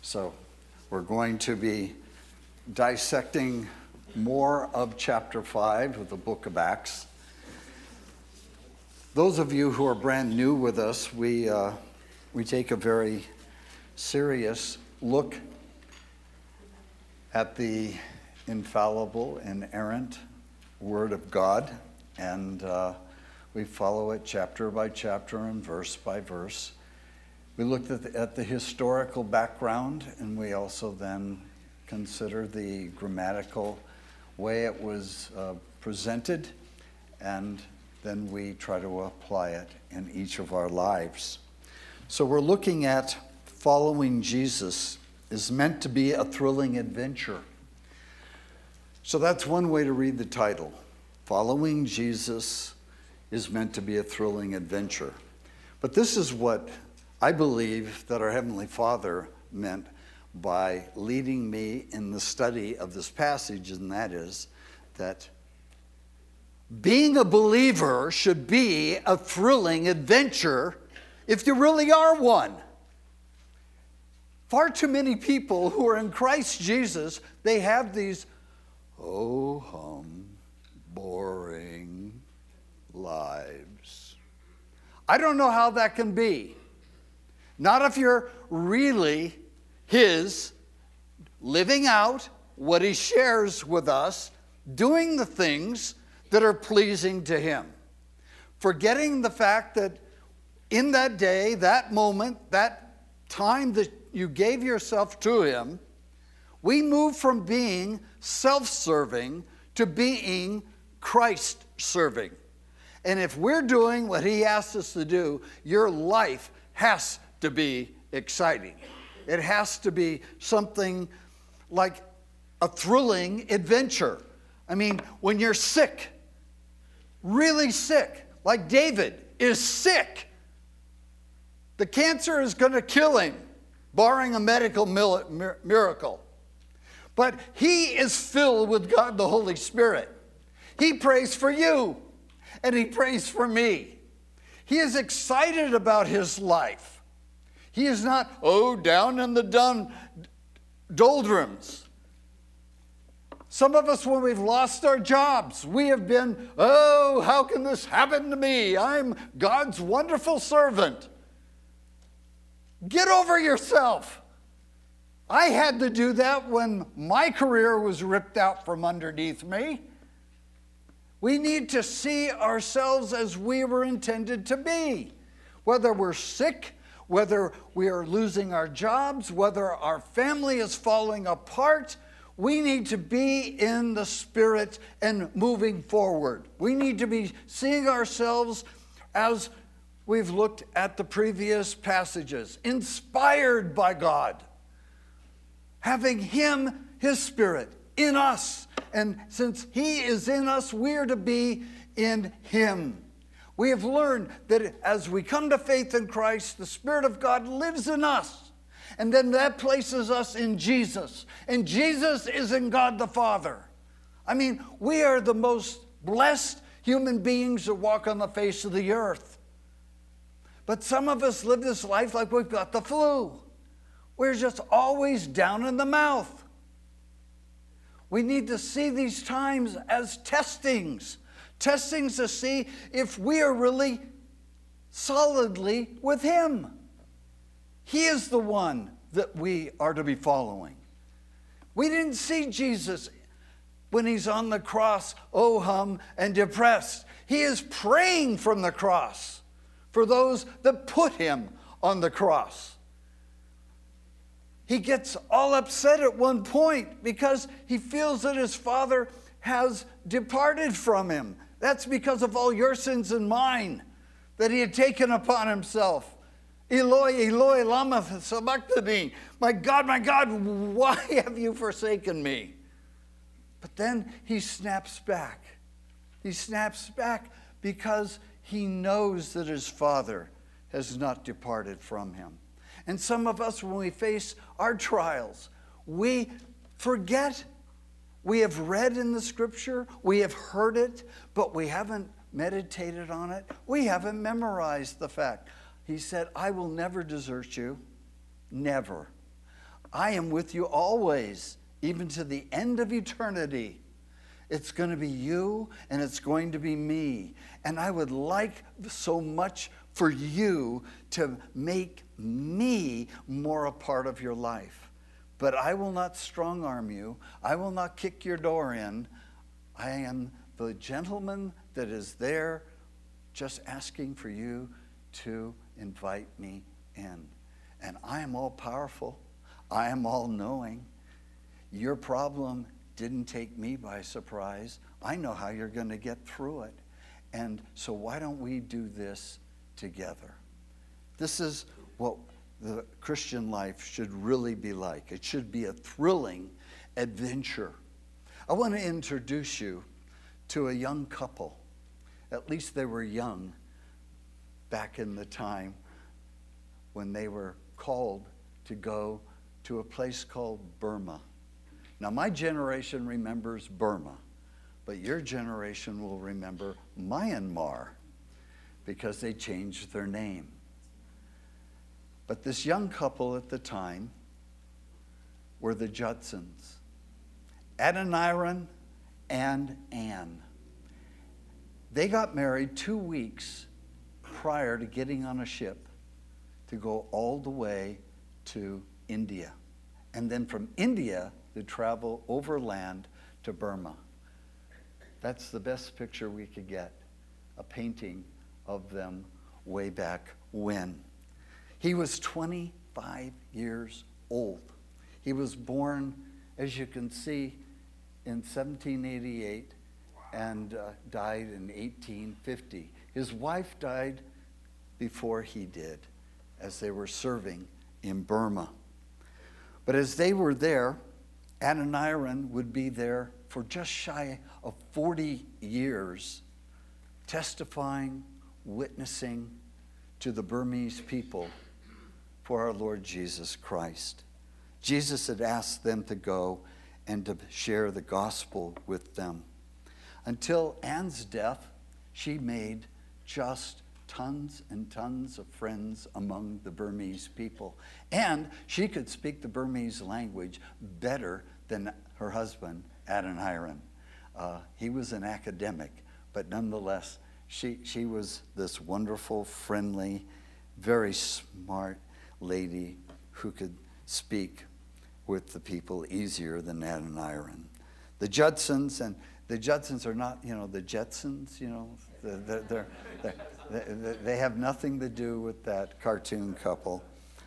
So we're going to be dissecting more of chapter 5 of the book of Acts. Those of you who are brand new with us, we take a very serious look at the infallible, inerrant Word of God, and we follow it chapter by chapter and verse by verse. We looked at the historical background, and we also then consider the grammatical way it was presented, and then we try to apply it in each of our lives. So we're looking at following Jesus is meant to be a thrilling adventure. So that's one way to read the title. Following Jesus is meant to be a thrilling adventure. But this is what I believe that our Heavenly Father meant by leading me in the study of this passage, and that is that being a believer should be a thrilling adventure if you really are one. Far too many people who are in Christ Jesus, they have these boring lives. I don't know how that can be. Not if you're really His, living out what He shares with us, doing the things that are pleasing to Him. Forgetting the fact that in that day, that moment, that time that you gave yourself to Him, we move from being self-serving to being Christ-serving. And if we're doing what He asks us to do, your life has to be exciting. It has to be something like a thrilling adventure. I mean, when you're sick, really sick, like David is sick, the cancer is going to kill him, barring a medical miracle. But he is filled with God the Holy Spirit. He prays for you, and he prays for me. He is excited about his life. He is not, down in the doldrums. Some of us, when we've lost our jobs, we have been, how can this happen to me? I'm God's wonderful servant. Get over yourself. I had to do that when my career was ripped out from underneath me. We need to see ourselves as we were intended to be. Whether we're sick, whether we are losing our jobs, whether our family is falling apart, we need to be in the Spirit and moving forward. We need to be seeing ourselves as we've looked at the previous passages, inspired by God, having Him, His Spirit, in us. And since He is in us, we're to be in Him. We have learned that as we come to faith in Christ, the Spirit of God lives in us. And then that places us in Jesus. And Jesus is in God the Father. I mean, we are the most blessed human beings that walk on the face of the earth. But some of us live this life like we've got the flu. We're just always down in the mouth. We need to see these times as testings to see if we are really solidly with Him. He is the one that we are to be following. We didn't see Jesus when He's on the cross, and depressed. He is praying from the cross for those that put Him on the cross. He gets all upset at one point because he feels that his Father has departed from him. That's because of all your sins and mine that He had taken upon Himself. Eloi, Eloi, lama sabachthani. My God, why have you forsaken me? But then He snaps back. He snaps back because He knows that His Father has not departed from Him. And some of us, when we face our trials, we forget. We have read in the Scripture, we have heard it, but we haven't meditated on it. We haven't memorized the fact. He said, I will never desert you. Never. I am with you always, even to the end of eternity. It's going to be you and it's going to be me. And I would like so much for you to make me more a part of your life. But I will not strong-arm you. I will not kick your door in. I am the gentleman that is there just asking for you to invite me in. And I am all powerful. I am all knowing. Your problem didn't take me by surprise. I know how you're going to get through it. And so why don't we do this together? This is what the Christian life should really be like. It should be a thrilling adventure. I want to introduce you to a young couple. At least they were young back in the time when they were called to go to a place called Burma. Now, my generation remembers Burma, but your generation will remember Myanmar because they changed their name. But this young couple at the time were the Judsons, Adoniram and Anne. They got married 2 weeks prior to getting on a ship to go all the way to India. And then from India, to travel overland to Burma. That's the best picture we could get, a painting of them way back when. He was 25 years old. He was born, as you can see, in 1788 and died in 1850. His wife died before he did, as they were serving in Burma. But as they were there, Adoniram would be there for just shy of 40 years, testifying, witnessing to the Burmese people for our Lord Jesus Christ. Jesus had asked them to go and to share the gospel with them. Until Anne's death, she made just tons and tons of friends among the Burmese people. And she could speak the Burmese language better than her husband, Adoniram. He was an academic, but nonetheless, she was this wonderful, friendly, very smart lady who could speak with the people easier than Adoniram. The Judsons, and the Judsons are not, the Jetsons, they have nothing to do with that cartoon couple.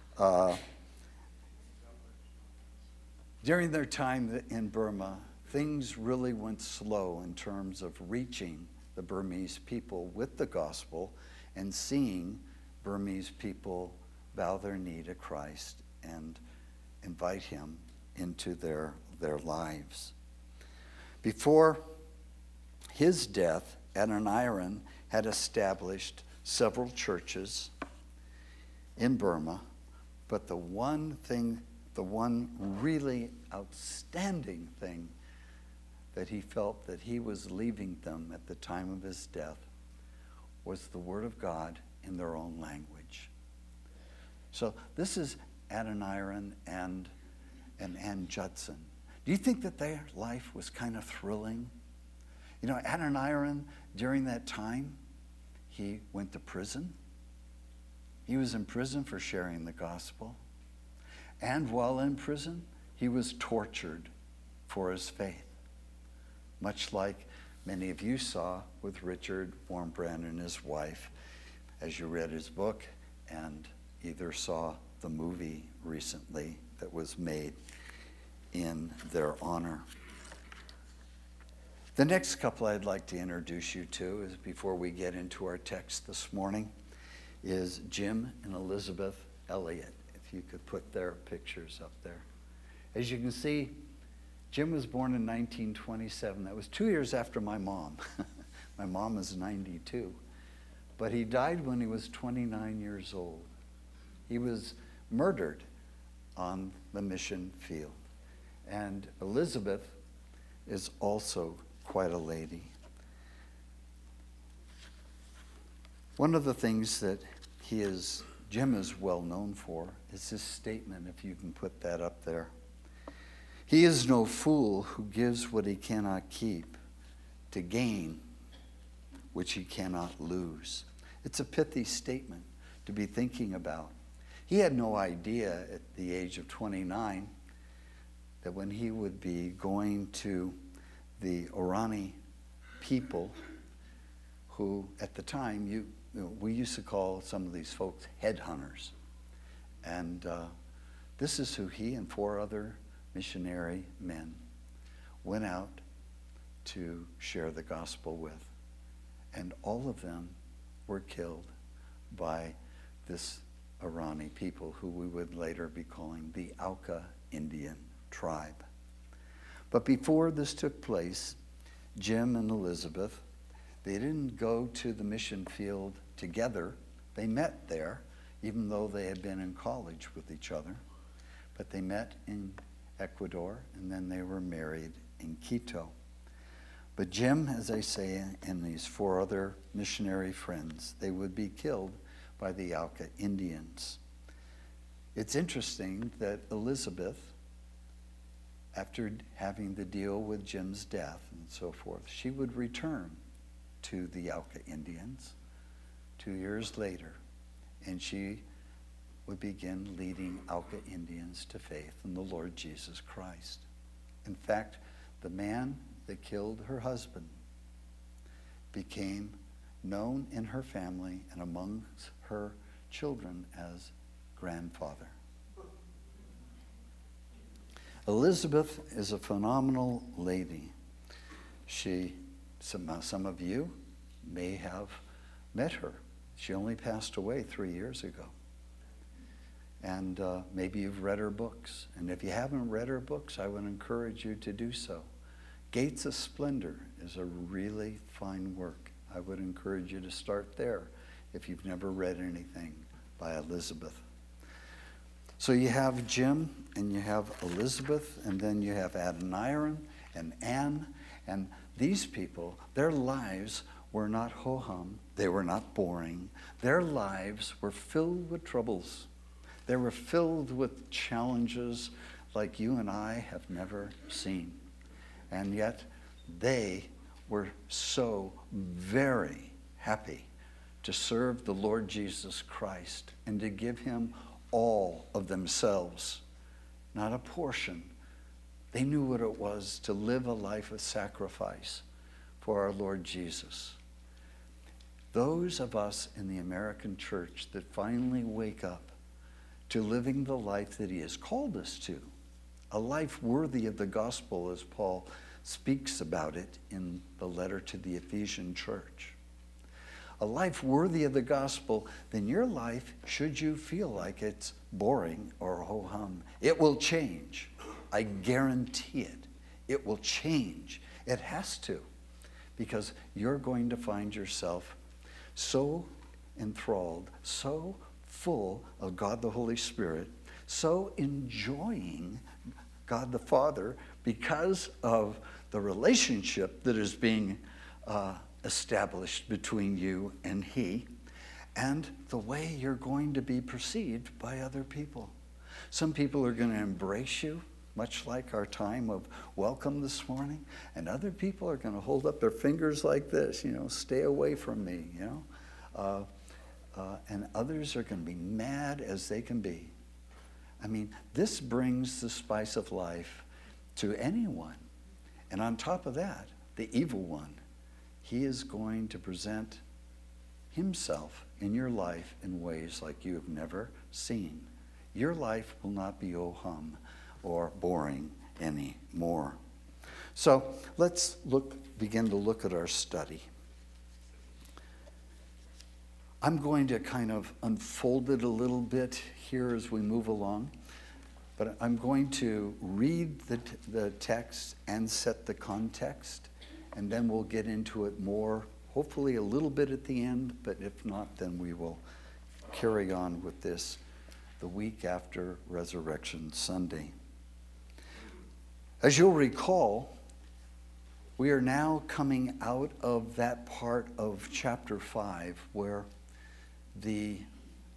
During their time in Burma, things really went slow in terms of reaching the Burmese people with the gospel and seeing Burmese people bow their knee to Christ and invite him into their lives. Before his death, Adoniram had established several churches in Burma, but the one really outstanding thing that he felt that he was leaving them at the time of his death was the Word of God in their own language. So this is Adoniram and Anne Judson. Do you think that their life was kind of thrilling? Adoniram, during that time, he went to prison. He was in prison for sharing the gospel. And while in prison, he was tortured for his faith, much like many of you saw with Richard Wurmbrand and his wife as you read his book and either saw the movie recently that was made in their honor. The next couple I'd like to introduce you to, is before we get into our text this morning, is Jim and Elizabeth Elliott. If you could put their pictures up there. As you can see, Jim was born in 1927. That was 2 years after my mom. My mom is 92. But he died when he was 29 years old. He was murdered on the mission field. And Elizabeth is also quite a lady. One of the things that he has Jim is well known for is this statement, if you can put that up there. He is no fool who gives what he cannot keep to gain which he cannot lose. It's a pithy statement to be thinking about. He had no idea at the age of 29 that when he would be going to the Orani people, who at the time we used to call some of these folks headhunters. And this is who he and 4 other missionary men went out to share the gospel with. And all of them were killed by this Orani people, who we would later be calling the Auca Indian tribe. But before this took place, Jim and Elizabeth, they didn't go to the mission field together. They met there, even though they had been in college with each other. But they met in Ecuador, and then they were married in Quito. But Jim, as I say, and these 4 other missionary friends, they would be killed by the Auca Indians. It's interesting that Elizabeth, after having to deal with Jim's death and so forth, she would return to the Auca Indians 2 years later, and she would begin leading Auca Indians to faith in the Lord Jesus Christ. In fact, the man that killed her husband became known in her family and amongst her children as grandfather. Elizabeth is a phenomenal lady. Some of you may have met her. She only passed away 3 years ago. And maybe you've read her books. And if you haven't read her books, I would encourage you to do so. Gates of Splendor is a really fine work. I would encourage you to start there if you've never read anything by Elizabeth. So you have Jim, and you have Elizabeth, and then you have Adoniram and Anne. And these people, their lives were not ho-hum. They were not boring. Their lives were filled with troubles. They were filled with challenges like you and I have never seen. And yet they were so very happy to serve the Lord Jesus Christ and to give him all of themselves, not a portion. They knew what it was to live a life of sacrifice for our Lord Jesus. Those of us in the American church that finally wake up to living the life that he has called us to, a life worthy of the gospel, as Paul speaks about it in the letter to the Ephesian church. A life worthy of the gospel, then your life, should you feel like it's boring or ho-hum, it will change. I guarantee it. It will change. It has to, because you're going to find yourself so enthralled, so full of God the Holy Spirit, so enjoying God the Father because of the relationship that is being established between you and he, and the way you're going to be perceived by other people. Some people are going to embrace you, much like our time of welcome this morning, and other people are going to hold up their fingers like this, stay away from me, and others are going to be mad as they can be. I mean, this brings the spice of life to anyone. And on top of that, the evil one, he is going to present himself in your life in ways like you have never seen. Your life will not be oh-hum or boring anymore. So let's begin to look at our study. I'm going to kind of unfold it a little bit here as we move along, but I'm going to read the text and set the context, and then we'll get into it more, hopefully a little bit at the end, but if not, then we will carry on with this the week after Resurrection Sunday. As you'll recall, we are now coming out of that part of chapter 5 where the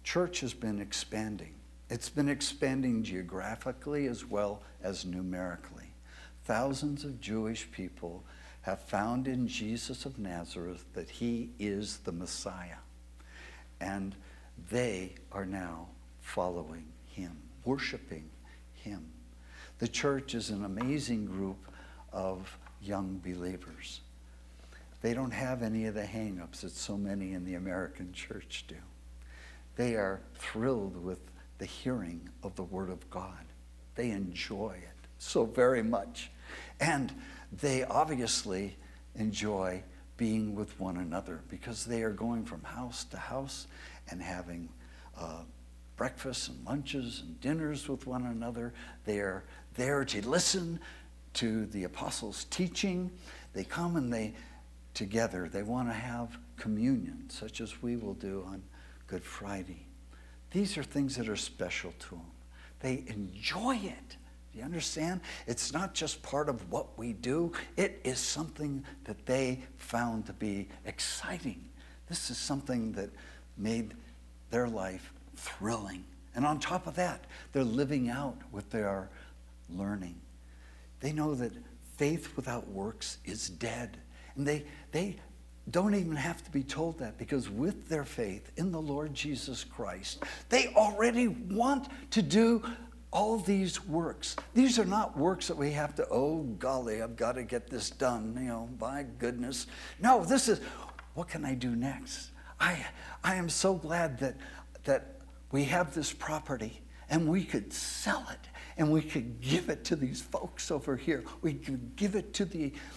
church has been expanding. It's been expanding geographically as well as numerically. Thousands of Jewish people have found in Jesus of Nazareth that he is the Messiah. And they are now following him, worshiping him. The church is an amazing group of young believers. They don't have any of the hang-ups that so many in the American church do. They are thrilled with the hearing of the Word of God. They enjoy it so very much. And they obviously enjoy being with one another because they are going from house to house and having breakfasts and lunches and dinners with one another. They are there to listen to the apostles' teaching. They come and they together. They want to have communion, such as we will do on Good Friday. These are things that are special to them. They enjoy it. Do you understand? It's not just part of what we do. It is something that they found to be exciting. This is something that made their life thrilling. And on top of that, they're living out what they are learning. They know that faith without works is dead. And they don't even have to be told that, because with their faith in the Lord Jesus Christ, they already want to do all these works. These are not works that we have to, oh golly, I've got to get this done, my goodness. No, this is, what can I do next? I am so glad that we have this property and we could sell it and we could give it to these folks over here. We could give it to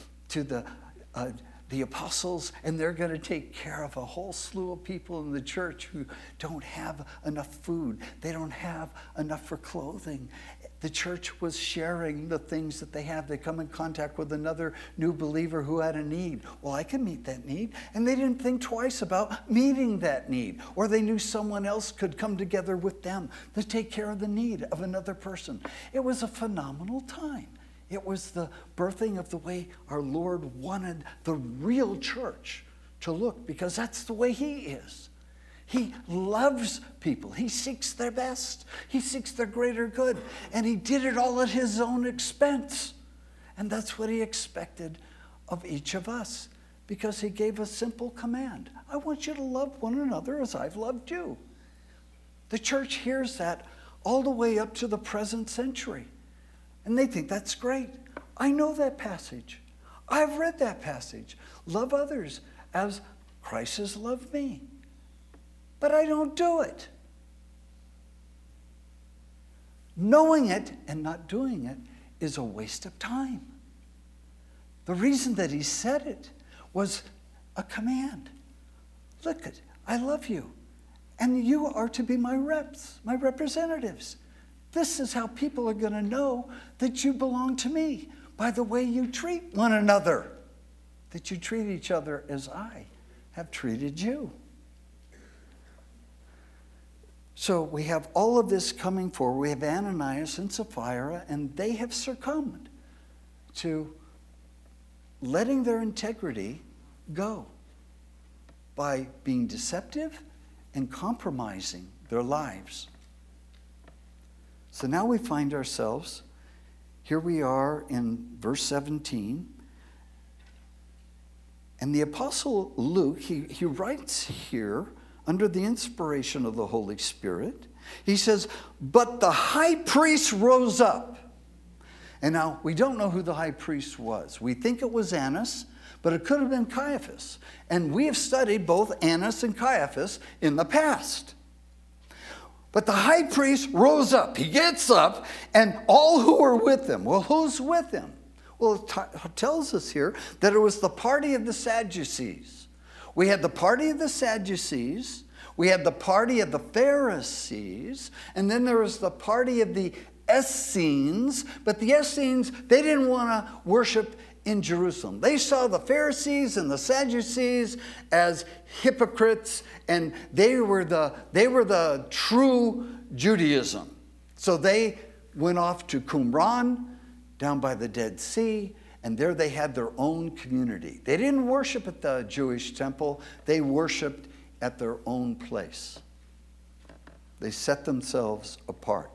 the apostles, and they're going to take care of a whole slew of people in the church who don't have enough food. They don't have enough for clothing. The church was sharing the things that they have. They come in contact with another new believer who had a need. Well, I can meet that need. And they didn't think twice about meeting that need. Or they knew someone else could come together with them to take care of the need of another person. It was a phenomenal time. It was the birthing of the way our Lord wanted the real church to look, because that's the way he is. He loves people. He seeks their best. He seeks their greater good. And he did it all at his own expense. And that's what he expected of each of us, because he gave a simple command. I want you to love one another as I've loved you. The church hears that all the way up to the present century. And they think that's great. I know that passage. I've read that passage. Love others as Christ has loved me. But I don't do it. Knowing it and not doing it is a waste of time. The reason that he said it was a command. Look, I love you. And you are to be my reps, my representatives. This is how people are going to know that you belong to me, by the way you treat one another, that you treat each other as I have treated you. So we have all of this coming forward. We have Ananias and Sapphira, and they have succumbed to letting their integrity go by being deceptive and compromising their lives. So now we find ourselves, here we are in verse 17. And the Apostle Luke, he writes here under the inspiration of the Holy Spirit. He says, but the high priest rose up. And now we don't know who the high priest was. We think it was Annas, but it could have been Caiaphas. And we have studied both Annas and Caiaphas in the past. But the high priest rose up. He gets up, and all who were with him. Well, who's with him? Well, it tells us here that it was the party of the Sadducees. We had the party of the Sadducees. We had the party of the Pharisees. And then there was the party of the Essenes. But the Essenes, they didn't want to worship in Jerusalem. They saw the Pharisees and the Sadducees as hypocrites, and they were the true Judaism. So they went off to Qumran, down by the Dead Sea, and there they had their own community. They didn't worship at the Jewish temple. They worshiped at their own place. They set themselves apart.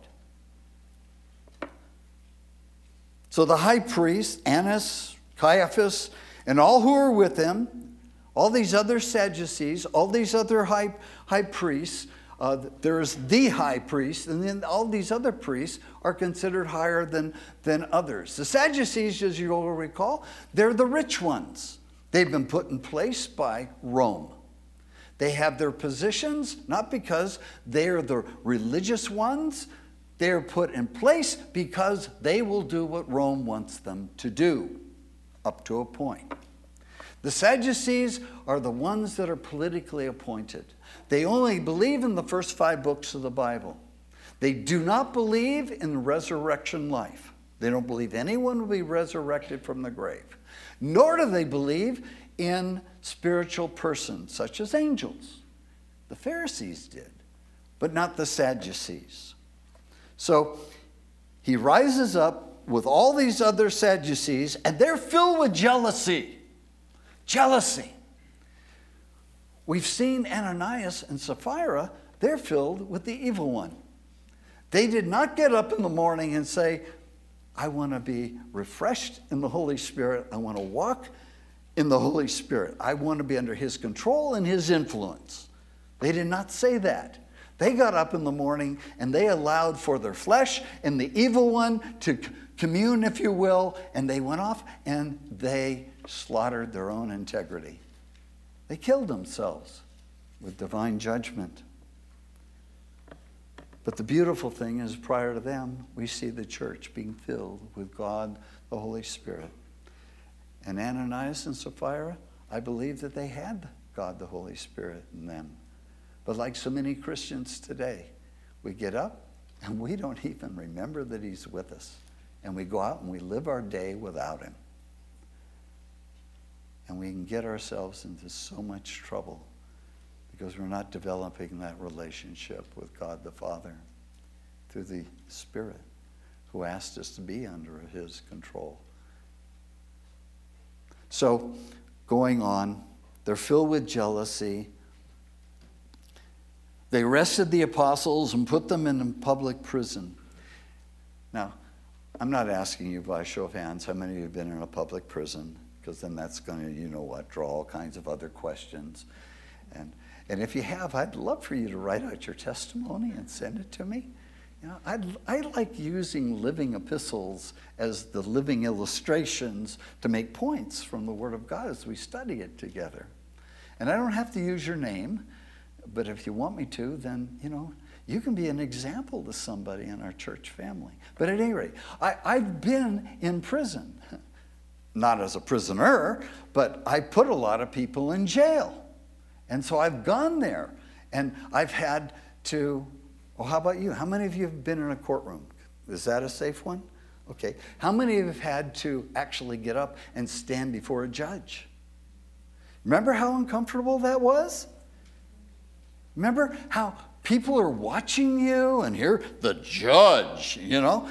So the high priest, Annas, Caiaphas, and all who were with him, all these other Sadducees, all these other high priests, there's the high priest, and then all these other priests are considered higher than others. The Sadducees, as you'll recall, they're the rich ones. They've been put in place by Rome. They have their positions not because they are the religious ones. They are put in place because they will do what Rome wants them to do, up to a point. The Sadducees are the ones that are politically appointed. They only believe in the first 5 books of the Bible. They do not believe in resurrection life. They don't believe anyone will be resurrected from the grave. Nor do they believe in spiritual persons, such as angels. The Pharisees did, but not the Sadducees. So he rises up with all these other Sadducees, and they're filled with jealousy. Jealousy. We've seen Ananias and Sapphira, they're filled with the evil one. They did not get up in the morning and say, I want to be refreshed in the Holy Spirit. I want to walk in the Holy Spirit. I want to be under his control and his influence. They did not say that. They got up in the morning and they allowed for their flesh and the evil one to commune, if you will, and they went off and they slaughtered their own integrity. They killed themselves with divine judgment. But the beautiful thing is, prior to them, we see the church being filled with God, the Holy Spirit. And Ananias and Sapphira, I believe that they had God, the Holy Spirit in them. But like so many Christians today, we get up and we don't even remember that he's with us. And we go out and we live our day without him. And we can get ourselves into so much trouble because we're not developing that relationship with God the Father through the Spirit who asked us to be under his control. So, going on, they're filled with jealousy. They arrested the apostles and put them in a public prison. Now, I'm not asking you by a show of hands how many of you have been in a public prison, because then that's going to, draw all kinds of other questions. And if you have, I'd love for you to write out your testimony and send it to me. I like using living epistles as the living illustrations to make points from the Word of God as we study it together. And I don't have to use your name, but if you want me to, then, you can be an example to somebody in our church family. But at any rate, I've been in prison. Not as a prisoner, but I put a lot of people in jail. And so I've gone there, and I've had to, how about you? How many of you have been in a courtroom? Is that a safe one? Okay. How many of you have had to actually get up and stand before a judge? Remember how uncomfortable that was? Remember how people are watching you, and here the judge, now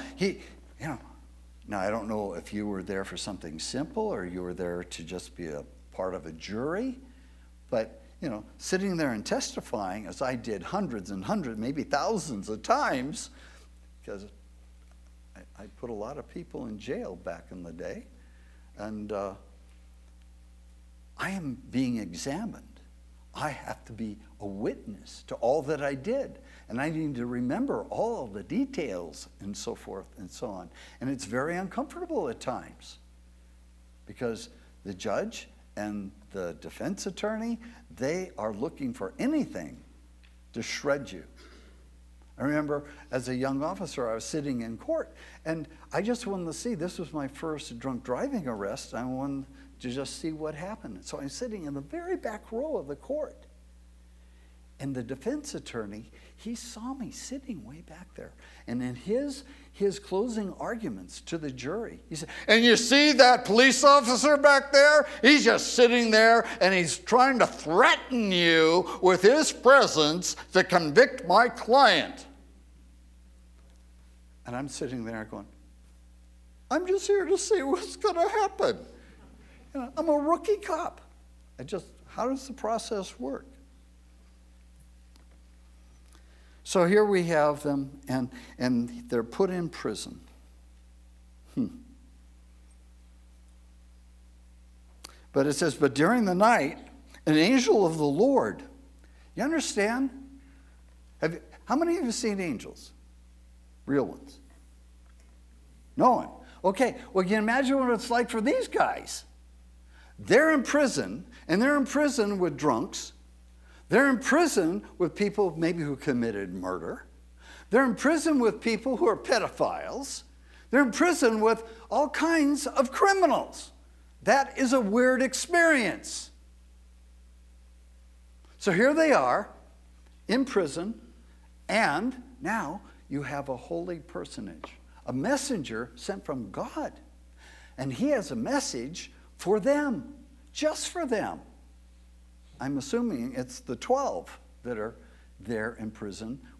I don't know if you were there for something simple or you were there to just be a part of a jury, but sitting there and testifying, as I did hundreds and hundreds, maybe thousands of times, because I put a lot of people in jail back in the day, and I am being examined. I have to be a witness to all that I did, and I need to remember all the details and so forth and so on. And it's very uncomfortable at times because the judge and the defense attorney, they are looking for anything to shred you. I remember as a young officer, I was sitting in court, and I just wanted to see, this was my first drunk driving arrest. I wanted to just see what happened. So I'm sitting in the very back row of the court. And the defense attorney, he saw me sitting way back there. And in his closing arguments to the jury, he said, and you see that police officer back there? He's just sitting there and he's trying to threaten you with his presence to convict my client. And I'm sitting there going, I'm just here to see what's going to happen. I'm a rookie cop. How does the process work? So here we have them, and they're put in prison. But it says, but during the night, an angel of the Lord. You understand? How many of you have seen angels? Real ones? No one. Okay, well, can you imagine what it's like for these guys? They're in prison, and they're in prison with drunks. They're in prison with people maybe who committed murder. They're in prison with people who are pedophiles. They're in prison with all kinds of criminals. That is a weird experience. So here they are in prison, and now you have a holy personage, a messenger sent from God. And he has a message for them, just for them. I'm assuming it's the 12 that are there in prison